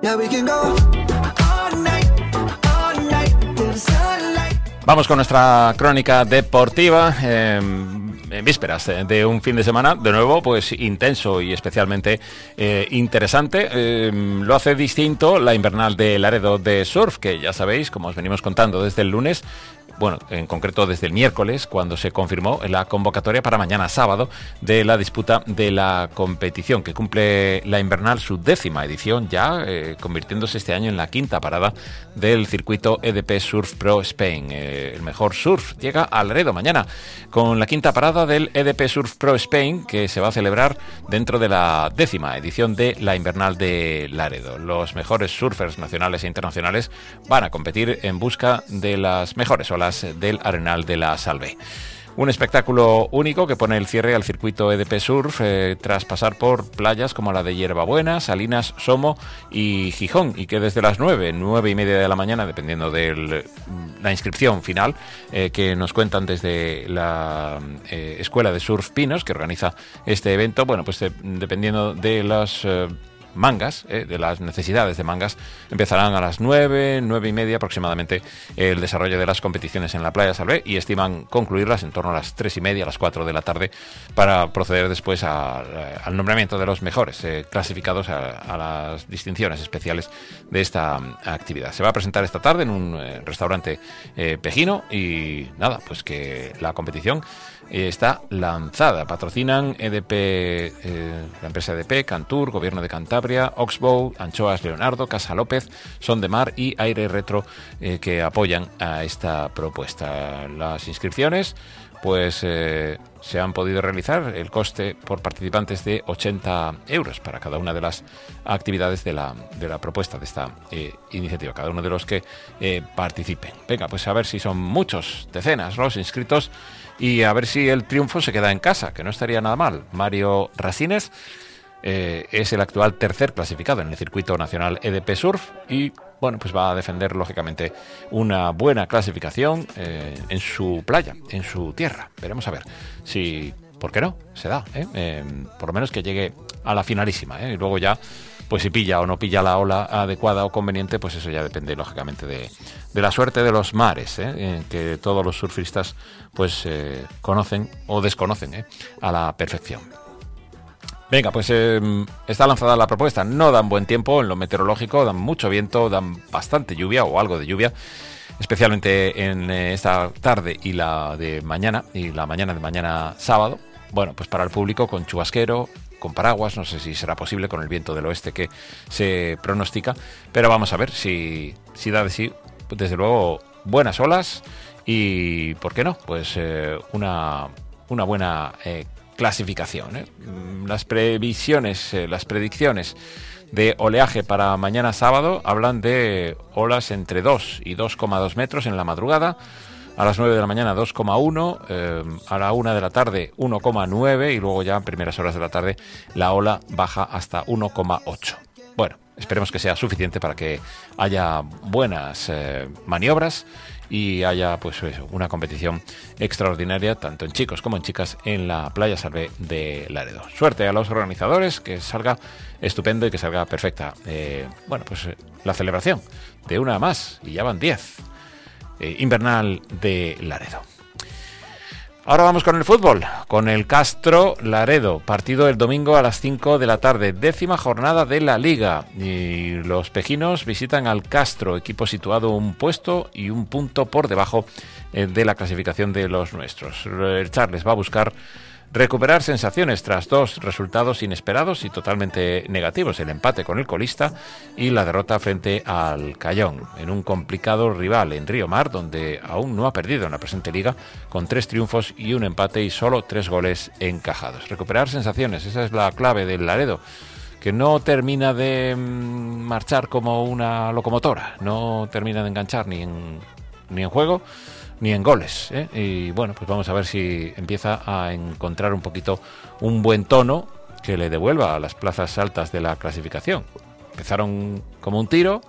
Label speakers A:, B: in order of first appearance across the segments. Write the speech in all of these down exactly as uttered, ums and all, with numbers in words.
A: Vamos con nuestra crónica deportiva. Eh, en vísperas de un fin de semana, de nuevo, pues intenso y especialmente eh, interesante. Eh, lo hace distinto la invernal de Laredo de surf, que ya sabéis, como os venimos contando desde el lunes, bueno, en concreto desde el miércoles, cuando se confirmó la convocatoria para mañana sábado de la disputa de la competición, que cumple la invernal su décima edición ya, eh, convirtiéndose este año en la quinta parada del circuito E D P Surf Pro Spain. Eh, el mejor surf llega a Laredo mañana, con la quinta parada del E D P Surf Pro Spain, que se va a celebrar dentro de la décima edición de la invernal de Laredo. Los mejores surfers nacionales e internacionales van a competir en busca de las mejores olas del Arenal de la Salve. Un espectáculo único que pone el cierre al circuito E D P Surf eh, tras pasar por playas como la de Hierbabuena, Salinas, Somo y Gijón, y que desde las nueve, nueve y media de la mañana, dependiendo de la inscripción final, eh, que nos cuentan desde la eh, Escuela de Surf Pinos, que organiza este evento, bueno, pues de, dependiendo de las eh, mangas, eh, de las necesidades de mangas, empezarán a las nueve, nueve y media aproximadamente el desarrollo de las competiciones en la playa Salvé, y estiman concluirlas en torno a las tres y media, a las cuatro de la tarde, para proceder después a, a, al nombramiento de los mejores eh, clasificados a, a las distinciones especiales de esta actividad. Se va a presentar esta tarde en un eh, restaurante eh, pejino, y nada, pues que la competición está lanzada. Patrocinan E D P, eh, la empresa E D P, Cantur, Gobierno de Cantabria, Oxbow, Anchoas Leonardo, Casa López, Son de Mar y Aire Retro, eh, que apoyan a esta propuesta. Las inscripciones pues eh, se han podido realizar, el coste por participantes de ochenta euros para cada una de las actividades de la, de la propuesta de esta eh, iniciativa, cada uno de los que eh, participen. Venga, pues a ver si son muchos, decenas los inscritos, y a ver si el triunfo se queda en casa, que no estaría nada mal. Mario Rasines eh, es el actual tercer clasificado en el circuito nacional E D P Surf, y bueno, pues va a defender lógicamente una buena clasificación eh, en su playa, en su tierra. Veremos a ver si, ¿por qué no? Se da, ¿eh? Eh, por lo menos que llegue a la finalísima, ¿eh? Y luego ya, pues si pilla o no pilla la ola adecuada o conveniente, pues eso ya depende lógicamente de, de la suerte de los mares, ¿eh? Eh, que todos los surfistas pues eh, conocen o desconocen ¿eh? a la perfección. Venga, pues eh, está lanzada la propuesta. No dan buen tiempo en lo meteorológico, dan mucho viento, dan bastante lluvia o algo de lluvia, especialmente en eh, esta tarde y la de mañana, y la mañana de mañana sábado. Bueno, pues para el público con chubasquero, con paraguas, no sé si será posible con el viento del oeste que se pronostica, pero vamos a ver si, si da de sí, desde luego, buenas olas y, ¿por qué no? Pues eh, una, una buena eh, clasificación, ¿eh? Las previsiones, eh, las predicciones de oleaje para mañana sábado hablan de olas entre dos y dos coma dos metros en la madrugada, a las nueve de la mañana dos coma uno, eh, a la una de la tarde uno coma nueve, y luego ya en primeras horas de la tarde la ola baja hasta uno coma ocho. Bueno, esperemos que sea suficiente para que haya buenas eh, maniobras y haya pues eso, una competición extraordinaria tanto en chicos como en chicas en la playa Salvé de Laredo. Suerte a los organizadores, que salga estupendo y que salga perfecta. Eh, bueno, pues eh, la celebración de una más, y ya van diez. Eh, invernal de Laredo. Ahora vamos con el fútbol, con el Castro Laredo, partido el domingo a las cinco de la tarde, décima jornada de la Liga, y los pejinos visitan al Castro, equipo situado un puesto y un punto por debajo eh, de la clasificación de los nuestros. El Charles va a buscar recuperar sensaciones tras dos resultados inesperados y totalmente negativos: el empate con el colista y la derrota frente al Cayón, en un complicado rival en Río Mar, donde aún no ha perdido en la presente liga, con tres triunfos y un empate y solo tres goles encajados. Recuperar sensaciones, esa es la clave del Laredo, que no termina de marchar como una locomotora, no termina de enganchar ni en, ni en juego ni en goles, ¿eh? Y bueno, pues vamos a ver si empieza a encontrar un poquito un buen tono que le devuelva a las plazas altas de la clasificación. Empezaron como un tiro,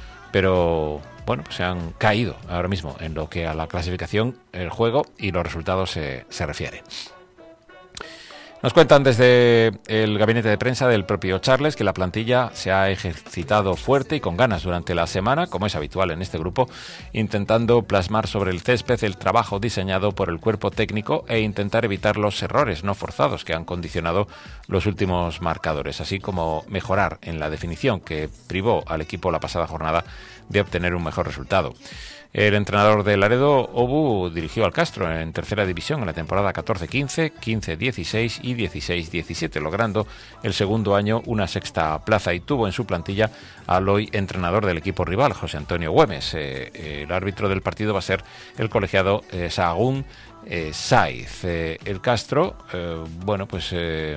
A: pero bueno, pues se han caído ahora mismo en lo que a la clasificación, el juego y los resultados se, se refiere. Nos cuentan desde el gabinete de prensa del propio Charles que la plantilla se ha ejercitado fuerte y con ganas durante la semana, como es habitual en este grupo, intentando plasmar sobre el césped el trabajo diseñado por el cuerpo técnico e intentar evitar los errores no forzados que han condicionado los últimos marcadores, así como mejorar en la definición que privó al equipo la pasada jornada de obtener un mejor resultado. El entrenador de Laredo, Obu, dirigió al Castro en tercera división en la temporada catorce quince, quince dieciséis y dieciséis diecisiete, logrando el segundo año una sexta plaza, y tuvo en su plantilla al hoy entrenador del equipo rival, José Antonio Güemes. Eh, el árbitro del partido va a ser el colegiado eh, Sahagún eh, Saiz. Eh, el Castro, eh, bueno, pues eh,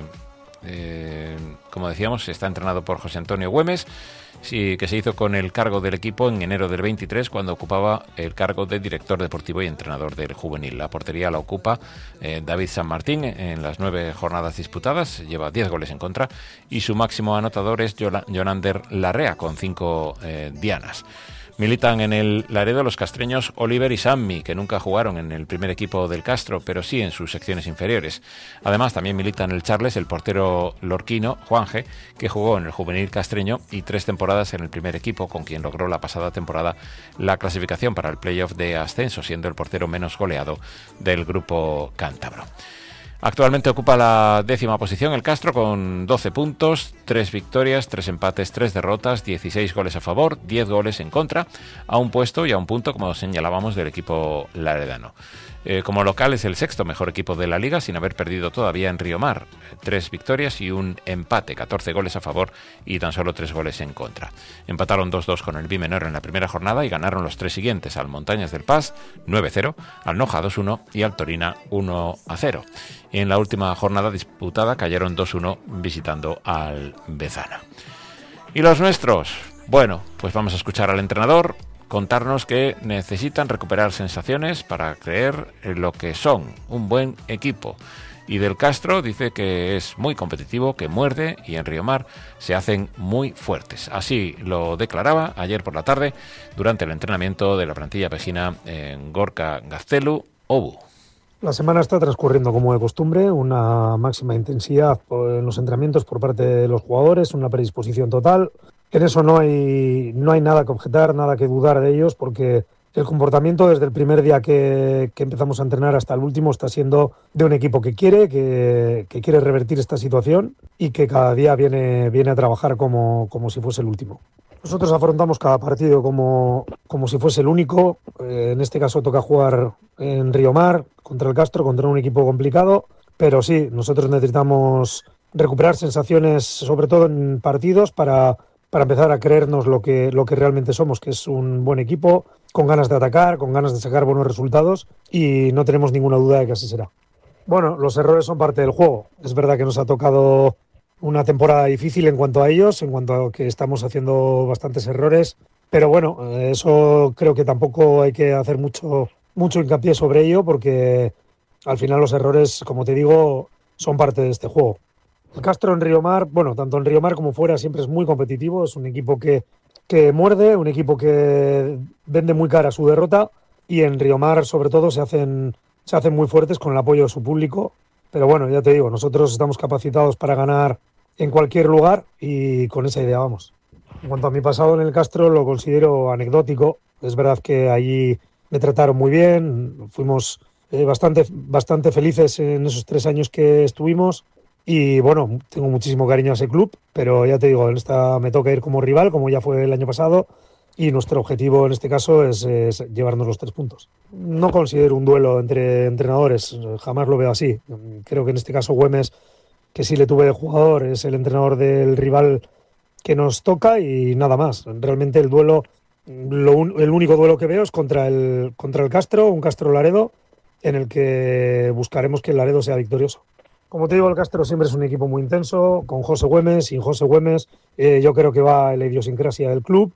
A: eh, como decíamos, está entrenado por José Antonio Güemes, sí, que se hizo con el cargo del equipo en enero del veintitrés, cuando ocupaba el cargo de director deportivo y entrenador del juvenil. La portería la ocupa eh, David San Martín en las nueve jornadas disputadas, lleva diez goles en contra, y su máximo anotador es Jonander Larrea con cinco eh, dianas. Militan en el Laredo los castreños Oliver y Sammy, que nunca jugaron en el primer equipo del Castro, pero sí en sus secciones inferiores. Además, también milita en el Charles el portero lorquino Juanje, que jugó en el juvenil castreño y tres temporadas en el primer equipo, con quien logró la pasada temporada la clasificación para el playoff de ascenso, siendo el portero menos goleado del grupo cántabro. Actualmente ocupa la décima posición el Castro con doce puntos, tres victorias, tres empates, tres derrotas, dieciséis goles a favor, diez goles en contra, a un puesto y a un punto, como señalábamos, del equipo laredano. Eh, como local es el sexto mejor equipo de la liga, sin haber perdido todavía en Río Mar. Tres victorias y un empate, catorce goles a favor y tan solo tres goles en contra. Empataron dos dos con el Bimenor en la primera jornada y ganaron los tres siguientes: al Montañas del Paz nueve cero, al Noja dos uno y al Torina uno a cero. Y en la última jornada disputada cayeron dos uno visitando al Bezana. ¿Y los nuestros? Bueno, pues vamos a escuchar al entrenador contarnos que necesitan recuperar sensaciones para creer en lo que son, un buen equipo. Y del Castro dice que es muy competitivo, que muerde, y en Río Mar se hacen muy fuertes. Así lo declaraba ayer por la tarde durante el entrenamiento de la plantilla pejina en Gorka Gaztelu, Obu.
B: La semana está transcurriendo como de costumbre, una máxima intensidad en los entrenamientos por parte de los jugadores, una predisposición total. En eso no hay, no hay nada que objetar, nada que dudar de ellos, porque el comportamiento desde el primer día que, que empezamos a entrenar hasta el último está siendo de un equipo que quiere, que, que quiere revertir esta situación y que cada día viene, viene a trabajar como, como si fuese el último. Nosotros afrontamos cada partido como, como si fuese el único. Eh, en este caso toca jugar en Río Mar contra el Castro, contra un equipo complicado, pero sí, nosotros necesitamos recuperar sensaciones, sobre todo en partidos, para... para empezar a creernos lo que, lo que realmente somos, que es un buen equipo, con ganas de atacar, con ganas de sacar buenos resultados, y no tenemos ninguna duda de que así será. Bueno, los errores son parte del juego. Es verdad que nos ha tocado una temporada difícil en cuanto a ellos, en cuanto a que estamos haciendo bastantes errores, pero bueno, eso creo que tampoco hay que hacer mucho, mucho hincapié sobre ello, porque al final los errores, como te digo, son parte de este juego. El Castro en Río Mar, bueno, tanto en Río Mar como fuera, siempre es muy competitivo. Es un equipo que, que muerde, un equipo que vende muy cara su derrota, y en Río Mar, sobre todo, se hacen, se hacen muy fuertes con el apoyo de su público. Pero bueno, ya te digo, nosotros estamos capacitados para ganar en cualquier lugar y con esa idea vamos. En cuanto a mi pasado en el Castro, lo considero anecdótico. Es verdad que allí me trataron muy bien, fuimos eh, bastante, bastante felices en esos tres años que estuvimos. Y bueno, tengo muchísimo cariño a ese club, pero ya te digo, en esta me toca ir como rival, como ya fue el año pasado, y nuestro objetivo en este caso es, es llevarnos los tres puntos. No considero un duelo entre entrenadores, jamás lo veo así. Creo que en este caso Güemes, que sí le tuve de jugador, es el entrenador del rival que nos toca y nada más. Realmente el duelo, lo un, el único duelo que veo es contra el, contra el Castro, un Castro Laredo, en el que buscaremos que el Laredo sea victorioso. Como te digo, el Castro siempre es un equipo muy intenso, con José Güemes, sin José Güemes. Eh, yo creo que va la idiosincrasia del club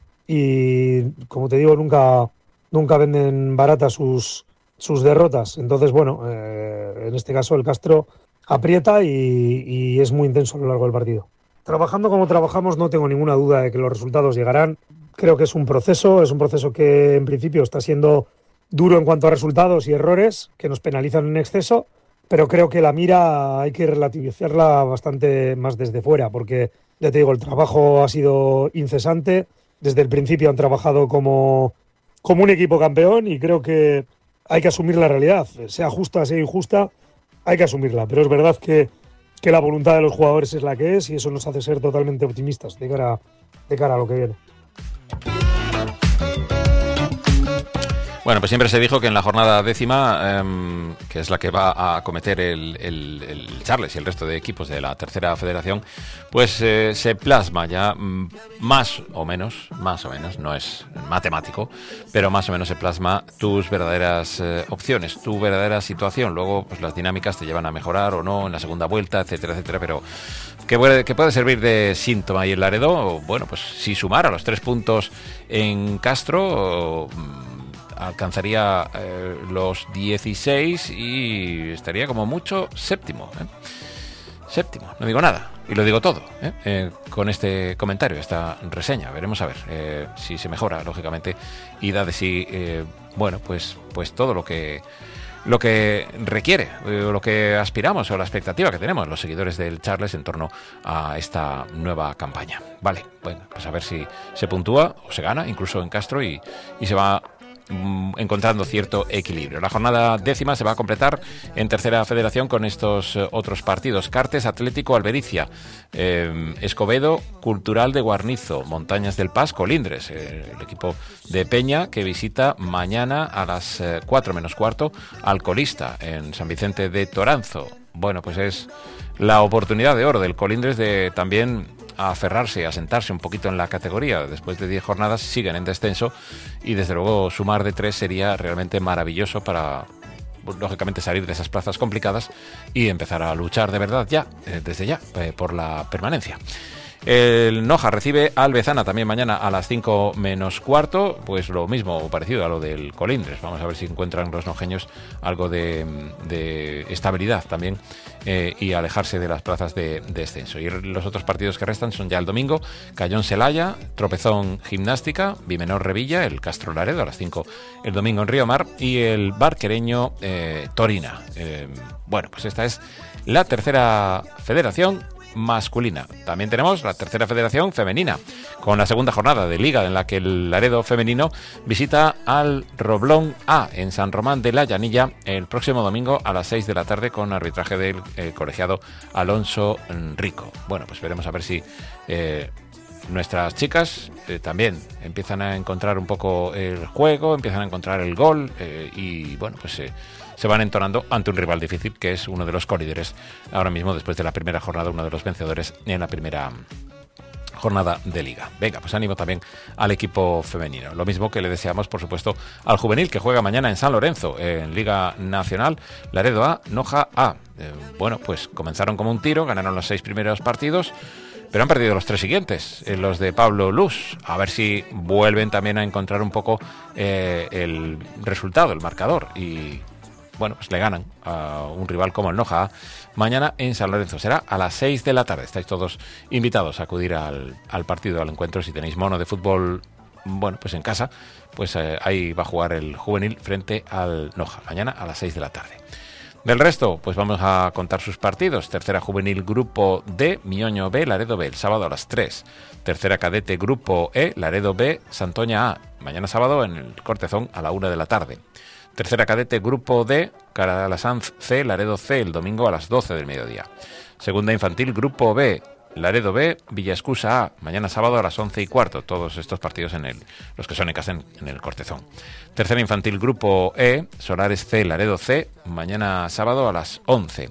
B: y, como te digo, nunca, nunca venden baratas sus, sus derrotas. Entonces, bueno, eh, en este caso el Castro aprieta y, y es muy intenso a lo largo del partido. Trabajando como trabajamos, no tengo ninguna duda de que los resultados llegarán. Creo que es un proceso, es un proceso que en principio está siendo duro en cuanto a resultados y errores que nos penalizan en exceso, pero creo que la mira hay que relativizarla bastante más desde fuera, porque ya te digo, el trabajo ha sido incesante, desde el principio han trabajado como, como un equipo campeón y creo que hay que asumir la realidad, sea justa, sea injusta, hay que asumirla, pero es verdad que, que la voluntad de los jugadores es la que es y eso nos hace ser totalmente optimistas de cara, de cara a lo que viene.
A: Bueno, pues siempre se dijo que en la jornada décima, eh, que es la que va a acometer el, el, el Charles y el resto de equipos de la tercera federación, pues eh, se plasma ya mm, más o menos, más o menos, no es matemático, pero más o menos se plasma tus verdaderas eh, opciones, tu verdadera situación. Luego, pues las dinámicas te llevan a mejorar o no en la segunda vuelta, etcétera, etcétera, pero ¿qué puede, qué puede servir de síntoma y el Laredo? Bueno, pues si sumara los tres puntos en Castro, alcanzaría eh, los dieciséis y estaría como mucho séptimo. ¿eh? Séptimo, no digo nada, y lo digo todo, ¿eh? Eh, con este comentario, esta reseña. Veremos a ver eh, si se mejora, lógicamente, y da de sí, eh, bueno, pues, pues todo lo que lo que requiere, eh, o lo que aspiramos, o la expectativa que tenemos los seguidores del Charles en torno a esta nueva campaña. Vale, bueno, pues a ver si se puntúa o se gana, incluso en Castro, y, y se va encontrando cierto equilibrio. La jornada décima se va a completar en tercera federación con estos eh, otros partidos: Cartes, Atlético, Albericia, eh, Escobedo, Cultural de Guarnizo, Montañas del Paz, Colindres, eh, el equipo de Peña que visita mañana a las eh, cuatro menos cuarto al colista en San Vicente de Toranzo. Bueno, pues es la oportunidad de oro del Colindres de también a aferrarse, a sentarse un poquito en la categoría. Después de diez jornadas siguen en descenso y desde luego sumar de tres sería realmente maravilloso para, lógicamente, salir de esas plazas complicadas y empezar a luchar de verdad ya, eh, desde ya, eh, por la permanencia. El Noja recibe al Bezana también mañana a las cinco menos cuarto, pues lo mismo, parecido a lo del Colindres. Vamos a ver si encuentran los nojeños algo de, de estabilidad también eh, y alejarse de las plazas de, de descenso. Y los otros partidos que restan son ya el domingo: Cayón Celaya, Tropezón Gimnástica, Bimenor Revilla, el Castro Laredo a las cinco el domingo en Río Mar y el Barquereño eh, Torina. Eh, bueno, pues esta es la tercera federación masculina. También tenemos la tercera federación femenina, con la segunda jornada de liga en la que el Laredo femenino visita al Roblón A en San Román de la Llanilla el próximo domingo a las seis de la tarde con arbitraje del eh, colegiado Alonso Rico. Bueno, pues veremos a ver si eh, nuestras chicas eh, también empiezan a encontrar un poco el juego, empiezan a encontrar el gol eh, y bueno, pues eh, se van entonando ante un rival difícil que es uno de los colíderes ahora mismo, después de la primera jornada, uno de los vencedores en la primera jornada de liga. Venga, pues ánimo también al equipo femenino. Lo mismo que le deseamos, por supuesto, al juvenil que juega mañana en San Lorenzo, en Liga Nacional, Laredo A, Noja A. Eh, bueno, pues comenzaron como un tiro, ganaron los seis primeros partidos, pero han perdido los tres siguientes, eh, los de Pablo Luz. A ver si vuelven también a encontrar un poco eh, el resultado, el marcador, y bueno, pues le ganan a un rival como el Noja A mañana en San Lorenzo. Será a las seis de la tarde. Estáis todos invitados a acudir al, al partido, al encuentro. Si tenéis mono de fútbol, bueno, pues en casa, pues eh, ahí va a jugar el juvenil frente al Noja, mañana a las seis de la tarde. Del resto, pues vamos a contar sus partidos. Tercera juvenil Grupo D, Mioño B, Laredo B, el sábado a las tres. Tercera cadete Grupo E, Laredo B, Santoña A, mañana sábado en el Cortezón a la una de la tarde. Tercera cadete Grupo D, Calasanz C, Laredo C, el domingo a las doce del mediodía. Segunda infantil Grupo B, Laredo B, Villaescusa A, mañana sábado a las once y cuarto. Todos estos partidos en el, los que son en casa en, en el Cortezón. Tercera infantil Grupo E, Solares C, Laredo C, mañana sábado a las once.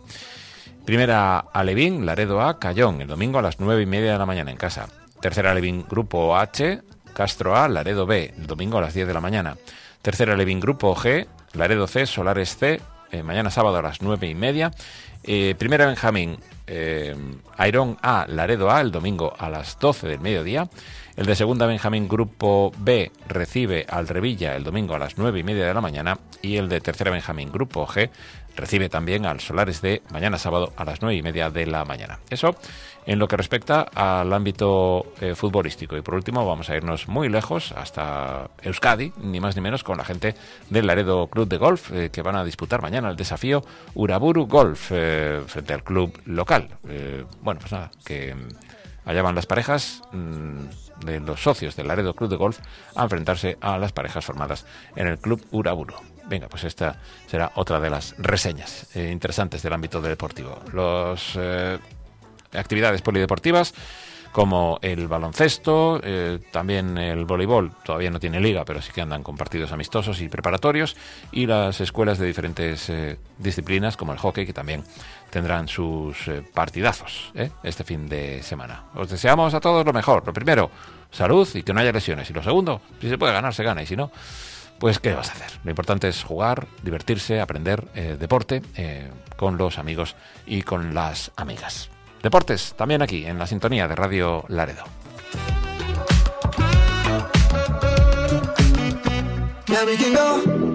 A: Primera Alevín, Laredo A, Cayón, el domingo a las nueve y media de la mañana en casa. Tercera Alevín Grupo H, Castro A, Laredo B, el domingo a las diez de la mañana. Tercera Alevín Grupo G, Laredo C, Solares C, eh, mañana sábado a las nueve y media. Eh, primera Benjamín, eh, Airón A, Laredo A, el domingo a las doce del mediodía. El de Segunda Benjamín Grupo B recibe al Revilla el domingo a las nueve y media de la mañana, y el de Tercera Benjamín Grupo G recibe también al Solares de mañana sábado a las nueve y media de la mañana. Eso en lo que respecta al ámbito eh, futbolístico. Y por último vamos a irnos muy lejos, hasta Euskadi, ni más ni menos, con la gente del Laredo Club de Golf, eh, que van a disputar mañana el desafío Uraburu Golf eh, frente al club local. Eh, bueno, pues nada, que allá van las parejas mmm, de los socios del Laredo Club de Golf a enfrentarse a las parejas formadas en el club Uraburu. Venga, pues esta será otra de las reseñas eh, interesantes del ámbito deportivo. Los eh, actividades polideportivas como el baloncesto, eh, también el voleibol, todavía no tiene liga, pero sí que andan con partidos amistosos y preparatorios, y las escuelas de diferentes eh, disciplinas como el hockey, que también tendrán sus eh, partidazos eh, este fin de semana. Os deseamos a todos lo mejor. Lo primero, salud y que no haya lesiones. Y lo segundo, si se puede ganar, se gana, y si no, pues ¿qué vas a hacer? Lo importante es jugar, divertirse, aprender eh, deporte eh, con los amigos y con las amigas. Deportes, también aquí, en la sintonía de Radio Laredo.
C: Yeah, we can go.